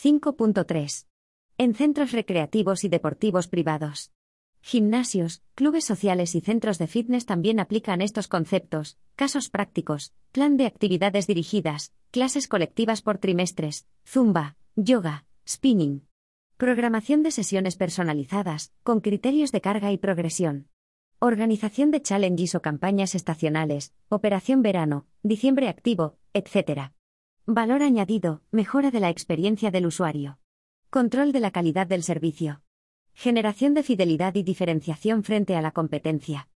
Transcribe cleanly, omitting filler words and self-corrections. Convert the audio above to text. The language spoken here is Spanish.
5.3. En centros recreativos y deportivos privados. Gimnasios, clubes sociales y centros de fitness también aplican estos conceptos. Casos prácticos: plan de actividades dirigidas, clases colectivas por trimestres, zumba, yoga, spinning. Programación de sesiones personalizadas, con criterios de carga y progresión. Organización de challenges o campañas estacionales, operación verano, diciembre activo, etc. Valor añadido: mejora de la experiencia del usuario. Control de la calidad del servicio. Generación de fidelidad y diferenciación frente a la competencia.